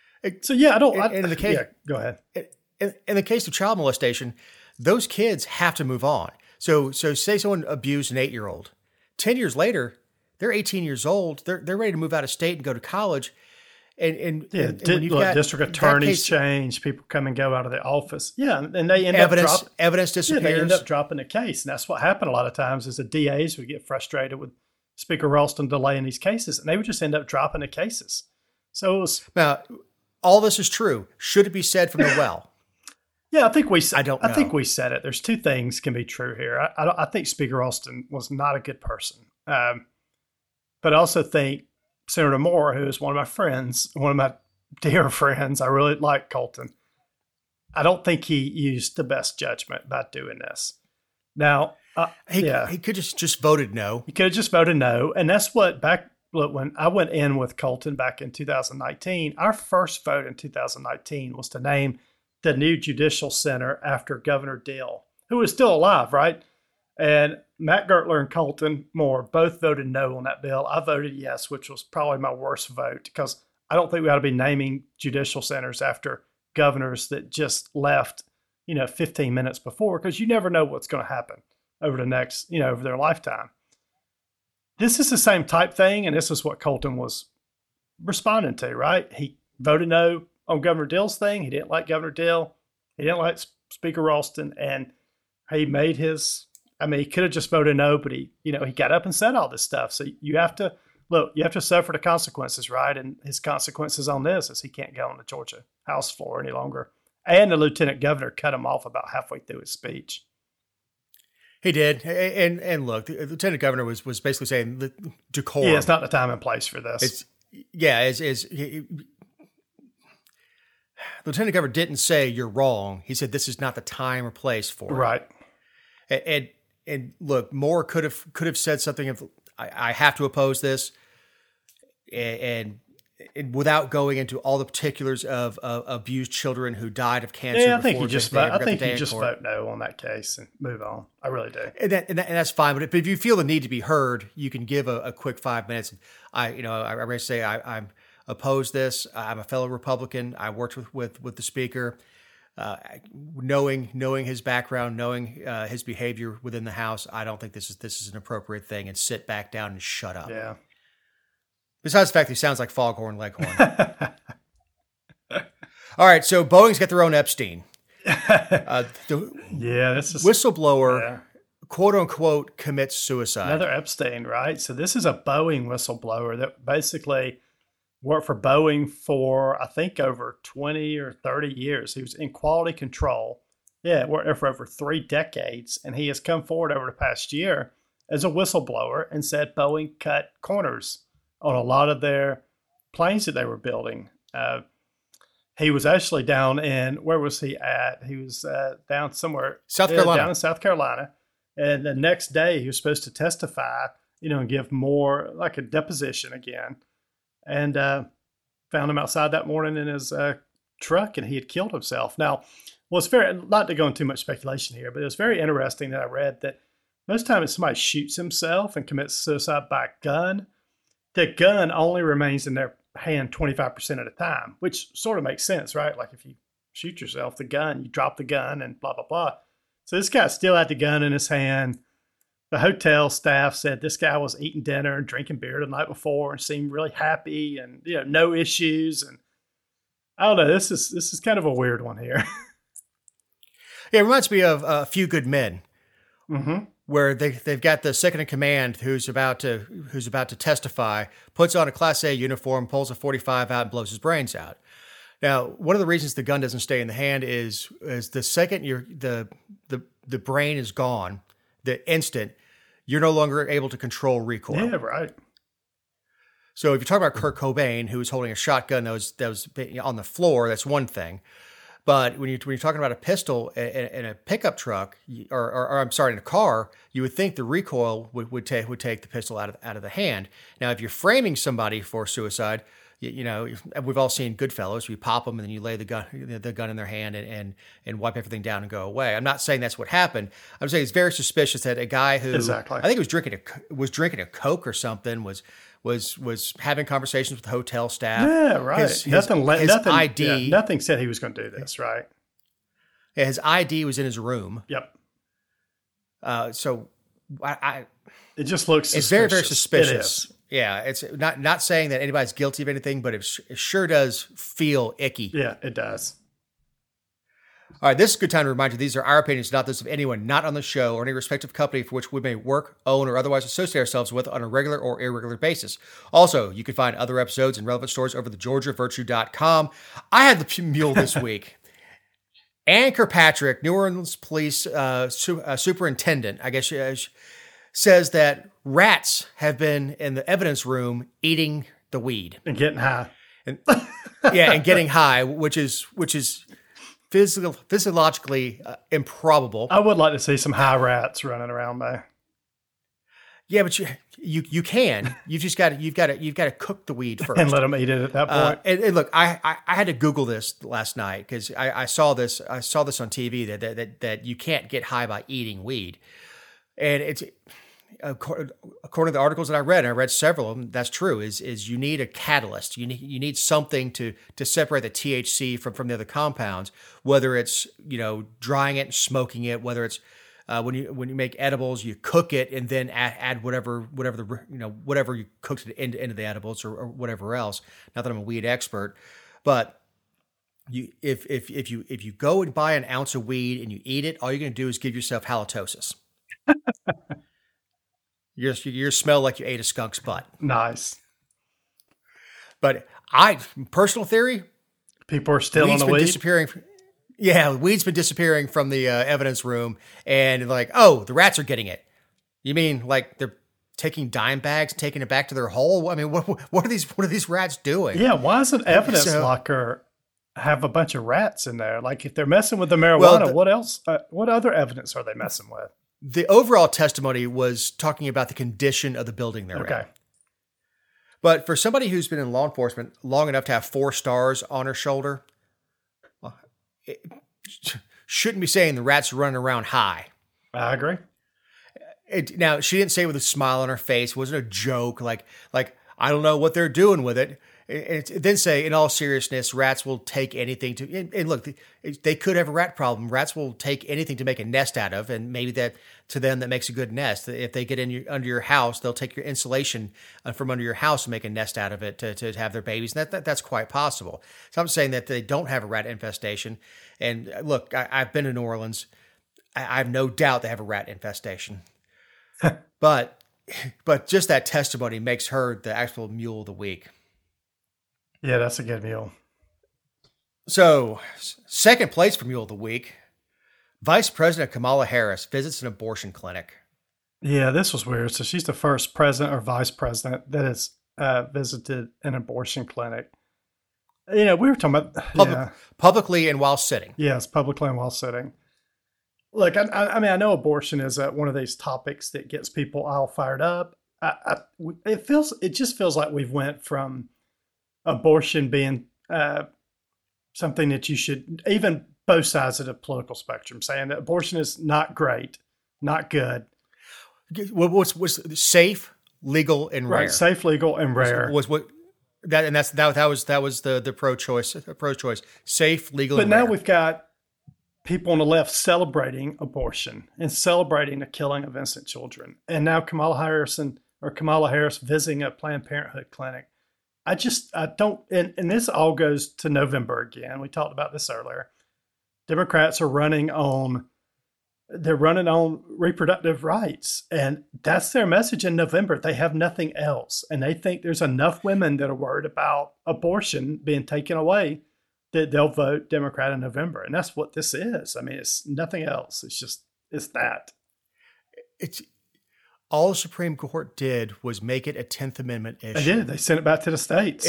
ahead. In the case of child molestation, those kids have to move on. So say someone abused an 8-year-old. 10 years later, they're 18 years old. They're ready to move out of state and go to college. And when you've got district attorneys change, people come and go out of the office. Yeah, and they end up evidence disappears. They end up dropping the case, and that's what happened a lot of times. Is the DAs would get frustrated with Speaker Ralston delaying these cases, and they would just end up dropping the cases. So it was now all this is true. Should it be said from the well? Yeah, I think we. I don't know. I think we said it. There's two things can be true here. I think Speaker Ralston was not a good person, but I also think Senator Moore, who is one of my friends, one of my dear friends, I really like Colton. I don't think he used the best judgment by doing this. Now, he could just voted no. He could have just voted no, and that's what when I went in with Colton back in 2019. Our first vote in 2019 was to name the new judicial center after Governor Deal, who is still alive, right? And Matt Gertler and Colton Moore both voted no on that bill. I voted yes, which was probably my worst vote because I don't think we ought to be naming judicial centers after governors that just left, 15 minutes before, because you never know what's going to happen over the next, over their lifetime. This is the same type thing, and this is what Colton was responding to, right? He voted no on Governor Deal's thing. He didn't like Governor Deal. He didn't like Speaker Ralston, and he made his. He could have just voted no, but he got up and said all this stuff. So you have to suffer the consequences, right? And his consequences on this is he can't go on the Georgia House floor any longer. And the lieutenant governor cut him off about halfway through his speech. He did. And look, the lieutenant governor was basically saying the decorum. Yeah, it's not the time and place for this. Lieutenant governor didn't say you're wrong. He said this is not the time or place for it. Right. And look, Moore could have said something of I have to oppose this, and without going into all the particulars of abused children who died of cancer. Yeah, I think you just vote no on that case and move on. I really do. And that's fine. But if you feel the need to be heard, you can give a quick 5 minutes. I may say I'm opposed this. I'm a fellow Republican. I worked with the speaker. Knowing his background, knowing his behavior within the House, I don't think this is an appropriate thing, and sit back down and shut up. Yeah. Besides the fact that he sounds like Foghorn Leghorn. All right, so Boeing's got their own Epstein. This is whistleblower, quote unquote, commits suicide. Another Epstein, right? So this is a Boeing whistleblower that basically worked for Boeing for, I think, over 20 or 30 years. He was in quality control. Yeah, worked there for over 3 decades. And he has come forward over the past year as a whistleblower and said Boeing cut corners on a lot of their planes that they were building. He was actually down in, where was he at? He was down somewhere. South Carolina. Down in South Carolina. And the next day he was supposed to testify, and give more, like a deposition again. And found him outside that morning in his truck, and he had killed himself. Now, it's very, not to go into too much speculation here, but it was very interesting that I read that most times if somebody shoots himself and commits suicide by gun, the gun only remains in their hand 25% of the time, which sort of makes sense, right? Like if you shoot yourself, you drop the gun and blah, blah, blah. So this guy still had the gun in his hand. The hotel staff said this guy was eating dinner and drinking beer the night before and seemed really happy and, no issues. And I don't know, this is kind of a weird one here. Yeah, it reminds me of A Few Good Men. Mm-hmm. Where they've got the second in command who's about to testify, puts on a Class A uniform, pulls a .45 out, and blows his brains out. Now, one of the reasons the gun doesn't stay in the hand is the second the brain is gone, the instant you're no longer able to control recoil. Yeah, right. So if you're talking about Kurt Cobain, who was holding a shotgun that was on the floor, that's one thing. But when you're talking about a pistol in a pickup truck, or I'm sorry, in a car, you would think the recoil would take the pistol out of the hand. Now, if you're framing somebody for suicide, we've all seen Goodfellas. You pop them and then you lay the gun in their hand and wipe everything down and go away. I'm not saying that's what happened. I'm saying it's very suspicious that a guy who I think was drinking a Coke or something was having conversations with hotel staff. Yeah, right. His ID. Yeah, nothing said he was going to do this, right? Yeah, his ID was in his room. Yep. So it just looks suspicious. It's very, very suspicious. Yeah, it's not saying that anybody's guilty of anything, but it sure does feel icky. Yeah, it does. All right, this is a good time to remind you these are our opinions, not those of anyone not on the show or any respective company for which we may work, own, or otherwise associate ourselves with on a regular or irregular basis. Also, you can find other episodes and relevant stories over thegeorgiavirtue.com. I had the mule this week. Ann Kirkpatrick, New Orleans Police superintendent, I guess, says that rats have been in the evidence room eating the weed. And getting high. And getting high, which is physiologically improbable. I would like to see some high rats running around there. Yeah, but you can. You've got to cook the weed first and let them eat it at that point. And look, I had to Google this last night because I saw this on TV that you can't get high by eating weed, and it's according to the articles that I read several of them. That's true. Is you need a catalyst. You need something to separate the THC from the other compounds. Whether it's drying it and smoking it, whether it's when you make edibles, you cook it and then add whatever you cooked it into the edibles or whatever else. Not that I'm a weed expert, but if you go and buy an ounce of weed and you eat it, all you're going to do is give yourself halitosis. You smell like you ate a skunk's butt. Nice. But personal theory, people are still on the weed. Disappearing. Yeah, weed's been disappearing from the evidence room, and like, oh, the rats are getting it. You mean like they're taking dime bags, taking it back to their hole? I mean, what are these rats doing? Yeah, why does an evidence locker have a bunch of rats in there? Like, if they're messing with the marijuana, what else? What other evidence are they messing with? The overall testimony was talking about the condition of the building they're in. But for somebody who's been in law enforcement long enough to have 4 stars on her shoulder, well, it shouldn't be saying the rats are running around high. I agree. Now, she didn't say it with a smile on her face. It wasn't a joke. Like I don't know what they're doing with it. It then say, in all seriousness, rats will take anything to, and look, they could have a rat problem. Rats will take anything to make a nest out of, and maybe that to them that makes a good nest. If they get under your house, they'll take your insulation from under your house and make a nest out of it to have their babies. And that's quite possible. So I'm saying that they don't have a rat infestation. And look, I've been to New Orleans. I have no doubt they have a rat infestation. But just that testimony makes her the actual mule of the week. Yeah, that's a good mule. So, second place for Mule of the Week, Vice President Kamala Harris visits an abortion clinic. Yeah, this was weird. So she's the first president or vice president that has visited an abortion clinic. We were talking about... Publicly and while sitting. Yes, publicly and while sitting. Look, I mean, I know abortion is one of these topics that gets people all fired up. It just feels like we've went from abortion being something that you should, even both sides of the political spectrum, saying that abortion is not great, not good. What's safe, legal, and rare? Right, safe, legal, and rare was what that was the pro-choice, safe, legal. But and now rare. we've got people on the left celebrating abortion and celebrating the killing of innocent children, and now Kamala Harris visiting a Planned Parenthood clinic. I don't, and this all goes to November again. We talked about this earlier. Democrats are running on reproductive rights, and that's their message in November. They have nothing else, and they think there's enough women that are worried about abortion being taken away that they'll vote Democrat in November. And that's what this is. I mean, it's nothing else. It's that. It's all the Supreme Court did was make it a 10th Amendment issue. They did. They sent it back to the states.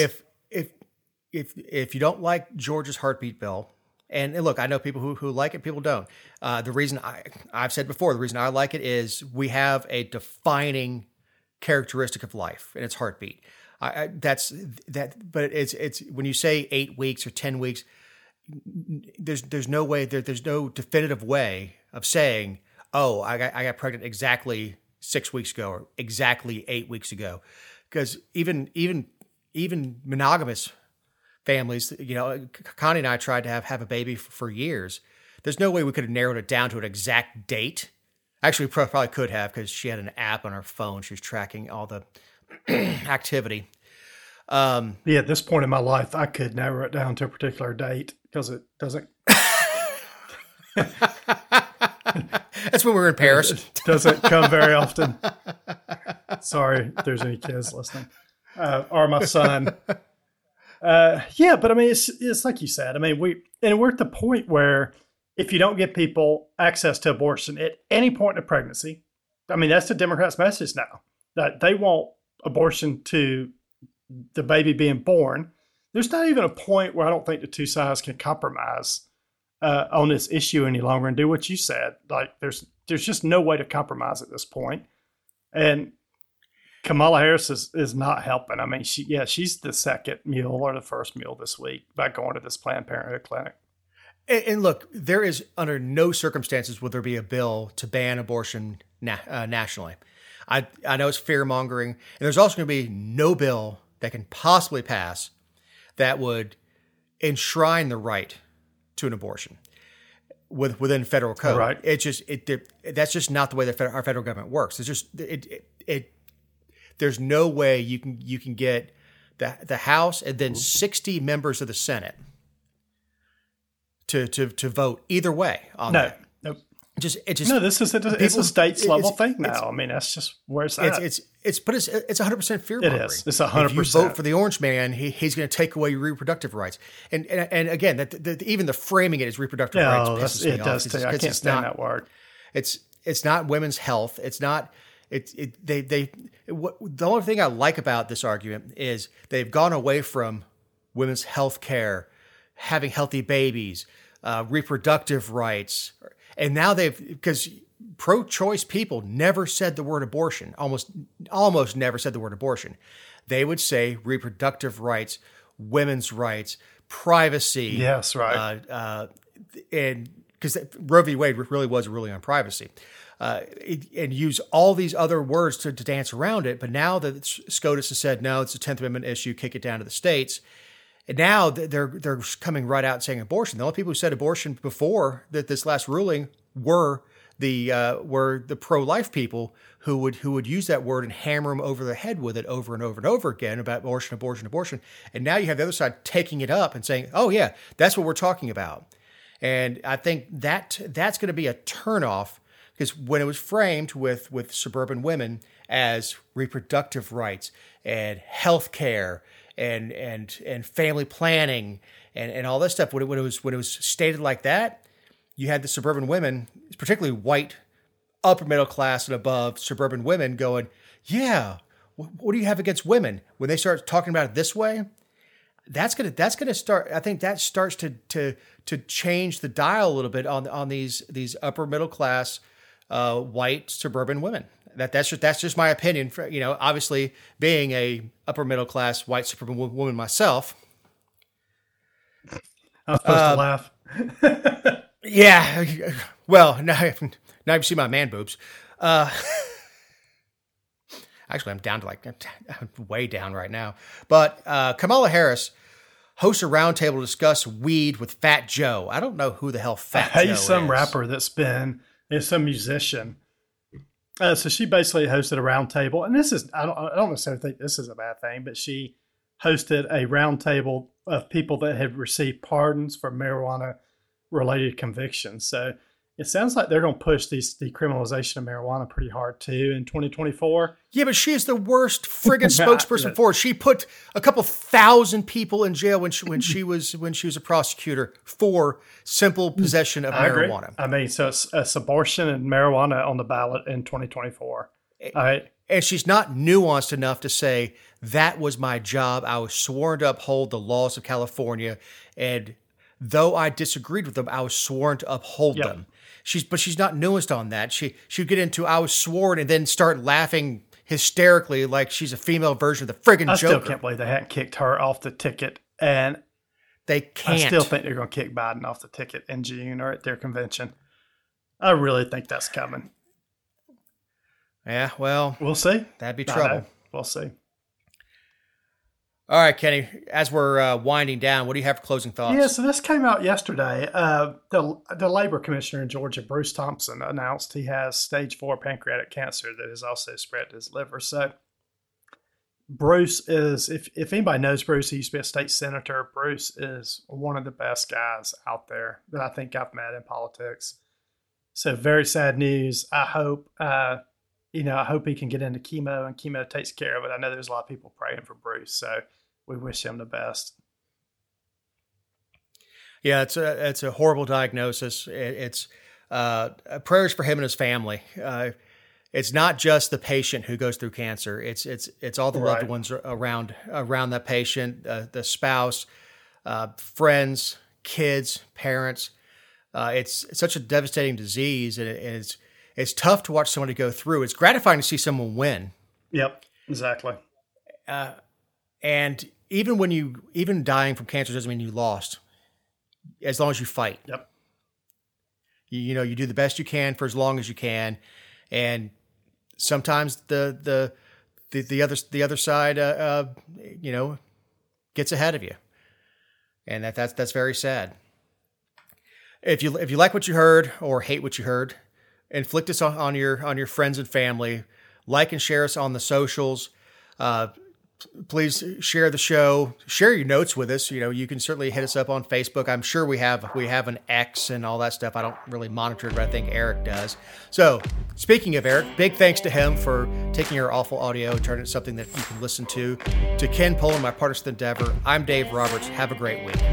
If you don't like Georgia's heartbeat bill, and look, I know people who like it, people don't. The reason I've said before, the reason I like it is we have a defining characteristic of life, and it's heartbeat. But it's when you say 8 weeks or 10 weeks, there's no way there's no definitive way of saying, oh, I got pregnant exactly 6 weeks ago or exactly 8 weeks ago, because even monogamous families, Connie and I tried to have a baby for years. There's no way we could have narrowed it down to an exact date. Actually, we probably could have, because she had an app on her phone. She was tracking all the activity. At this point in my life, I could narrow it down to a particular date because it doesn't. That's when we were in Paris. It doesn't come very often. Sorry if there's any kids listening. Or my son. But I mean, it's like you said. I mean, we're at the point where if you don't give people access to abortion at any point in a pregnancy, I mean, that's the Democrats' message now, that they want abortion to the baby being born. There's not even a point where I don't think the two sides can compromise on this issue any longer and do what you said. Like there's just no way to compromise at this point. And Kamala Harris is not helping. I mean, she's the second mule or the first mule this week by going to this Planned Parenthood clinic. And look, there is under no circumstances will there be a bill to ban abortion nationally. I know it's fear mongering, and there's also going to be no bill that can possibly pass that would enshrine the right to an abortion within federal code. Right. That's just not the way our federal government works. It's just there's no way you can get the House and then 60 members of the Senate to vote either way on that. Nope. It's a states level thing now. I mean, that's just where it's at. It's 100% fear mongering. It is. It's 100%. If you vote for the orange man, he's going to take away your reproductive rights. And again, even the framing it as reproductive rights pisses me off. It does too. I can't stand that word. It's not women's health. It's not. The only thing I like about this argument is they've gone away from women's health care, having healthy babies, reproductive rights. And now because pro-choice people never said the word abortion, almost never said the word abortion. they would say reproductive rights, women's rights, privacy. Yes, right. And because Roe v. Wade really was a ruling on privacy. And use all these other words to dance around it. But now that SCOTUS has said, no, it's a 10th Amendment issue, kick it down to the states. And now they're coming right out saying abortion. The only people who said abortion before this last ruling were the pro-life people who would use that word and hammer them over the head with it over and over and over again about abortion, abortion, abortion. And now you have the other side taking it up and saying, oh yeah, that's what we're talking about. And I think that's going to be a turnoff, because when it was framed with suburban women as reproductive rights and health care and family planning and all this stuff, when it was stated like that, you had the suburban women, particularly white, upper middle class and above suburban women, going, yeah, what do you have against women? When they start talking about it this way, that's gonna start. I think that starts to change the dial a little bit on these upper middle class white suburban women. That's just my opinion. For, obviously being a upper middle class white suburban woman myself. I was supposed to laugh. Yeah. Well, now you see my man boobs. Actually, I'm down to I'm way down right now. But Kamala Harris hosts a roundtable to discuss weed with Fat Joe. I don't know who the hell Fat Joe is. He's some rapper is some musician. So she basically hosted a roundtable, and this is I don't necessarily think this is a bad thing, but she hosted a roundtable of people that had received pardons for marijuana-related convictions. So it sounds like they're going to push the decriminalization of marijuana pretty hard too in 2024. Yeah, but she is the worst friggin' spokesperson for it. She put a couple thousand people in jail when she was a prosecutor for simple possession of marijuana. Agree. I mean, so it's abortion and marijuana on the ballot in 2024. All right. And she's not nuanced enough to say, that was my job. I was sworn to uphold the laws of California. And though I disagreed with them, I was sworn to uphold them. But she's not nuanced on that. She'd get into, I was sworn, and then start laughing hysterically like she's a female version of the friggin' Joker. I still can't believe they hadn't kicked her off the ticket. And they can't. I still think they're going to kick Biden off the ticket in June or at their convention. I really think that's coming. Yeah, well, we'll see. That'd be trouble. We'll see. All right, Kenny, as we're winding down, what do you have for closing thoughts? Yeah, so this came out yesterday. The labor commissioner in Georgia, Bruce Thompson, announced he has stage 4 pancreatic cancer that has also spread to his liver. So Bruce is, if anybody knows Bruce, he used to be a state senator. Bruce is one of the best guys out there that I think I've met in politics. So very sad news. I hope he can get into chemo, and chemo takes care of it. I know there's a lot of people praying for Bruce, so we wish him the best. Yeah, it's a horrible diagnosis. It's prayers for him and his family. It's not just the patient who goes through cancer. It's all the loved ones around that patient, the spouse, friends, kids, parents. It's such a devastating disease, and it's tough to watch somebody go through. It's gratifying to see someone win. Yep, exactly. And even dying from cancer doesn't mean you lost, as long as you fight. Yep. You do the best you can for as long as you can, and sometimes the other side gets ahead of you, and that's very sad. If you like what you heard or hate what you heard, inflict us on your friends and family. Like and share us on the socials. Please share the show. Share your notes with us. You can certainly hit us up on Facebook. I'm sure we have an X and all that stuff. I don't really monitor it, but I think Eric does. So speaking of Eric, big thanks to him for taking our awful audio and turning it something that you can listen to. To Ken Poland, my partner in endeavor, I'm Dave Roberts. Have a great week.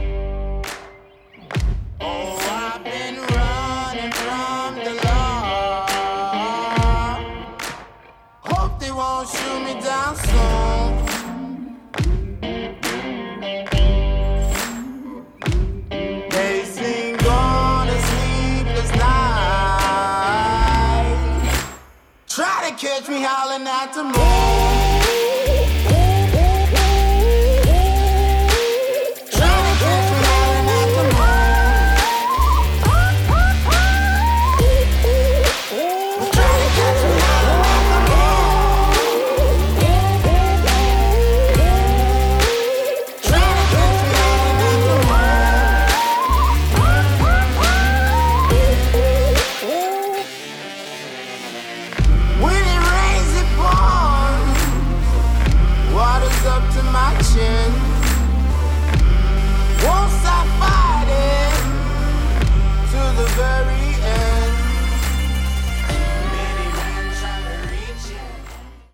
Shoot me down soon. They sing on a sleepless night. Try to catch me howling at the moon.